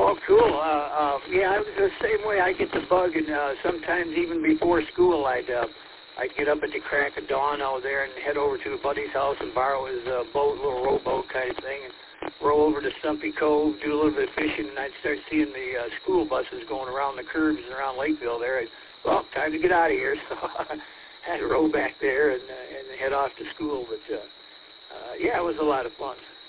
Oh, cool. Yeah, I was the same way. I get the bug, and sometimes even before school, I'd get up at the crack of dawn out there and head over to a buddy's house and borrow his boat, little rowboat kind of thing, and row over to Stumpy Cove, do a little bit of fishing, and I'd start seeing the school buses going around the curves around Lakeville there. Well, time to get out of here, so I had to row back there and head off to school. But, yeah, it was a lot of fun.